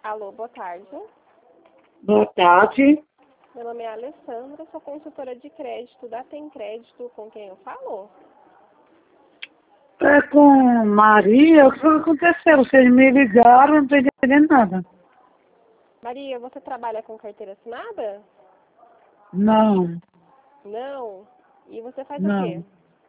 Alô, boa tarde. Boa tarde. Meu nome é Alessandra, sou consultora de crédito da Tem Crédito, com quem eu falo? É com Maria, o que foi que aconteceu? Vocês me ligaram, não estou entendendo nada. Maria, você trabalha com carteira assinada? Não, Não. E você faz o quê? não.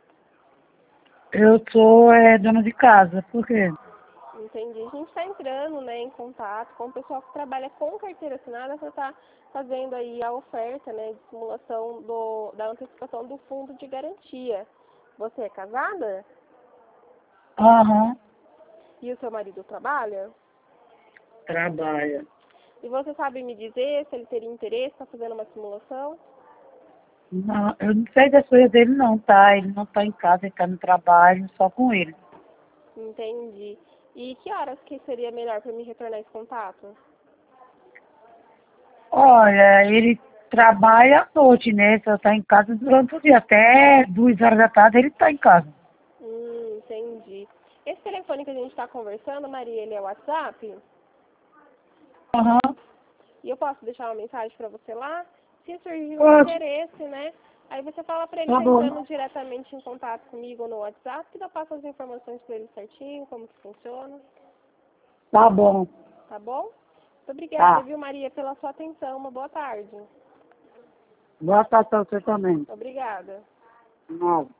Eu sou dona de casa, por quê? Entendi. A gente está entrando, né, em contato com o pessoal que trabalha com carteira assinada para estar fazendo aí a oferta, né, de simulação da antecipação do fundo de garantia. Você é casada? Aham, E o seu marido trabalha? trabalha. E você sabe me dizer se ele teria interesse para fazer uma simulação? Não, eu não sei das coisas dele não, tá? Ele não está em casa, ele está no trabalho, só com ele. Entendi. E que horas que seria melhor para me retornar esse contato? Olha, ele trabalha à noite, né? Só está em casa durante o dia. Até 2 horas da tarde ele está em casa. Entendi. Esse telefone que a gente está conversando, Maria, ele é o WhatsApp? Aham, E eu posso deixar uma mensagem para você lá? Se surgir um pode, interesse, né? Aí você fala para ele tá estar bom. entrando diretamente em contato comigo no WhatsApp, que eu passo as informações para ele certinho, como que funciona, Tá bom, tá bom? Muito obrigada, tá. viu, Maria, pela sua atenção. Uma boa tarde. Boa tarde pra você também. Obrigada. Nada.